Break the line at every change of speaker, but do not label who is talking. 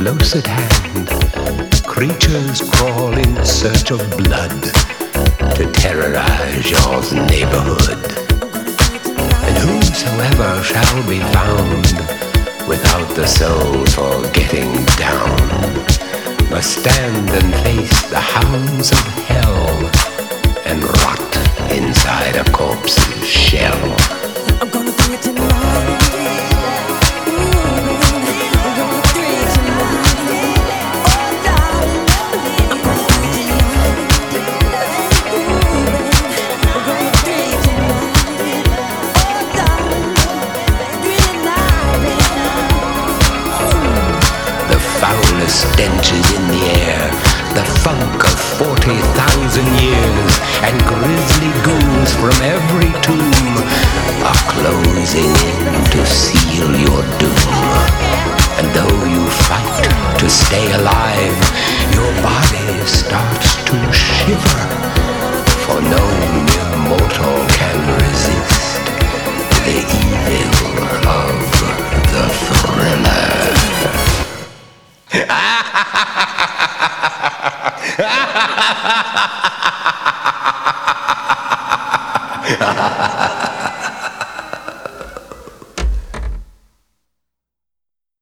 close at hand, creatures crawl in search of blood to terrorize your neighborhood. And whosoever shall be found without the soul for getting down must stand and face the hounds of hell and rot inside a corpse's shell.
I'm gonna do it tonight.
Stench is in the air, the funk of 40,000 years, and grisly ghouls from every tomb are closing in to seal your doom. And though you fight to stay alive, your body starts to shiver, for no mere mortal can resist the evil of the thriller. Ha ha ha ha ha ha!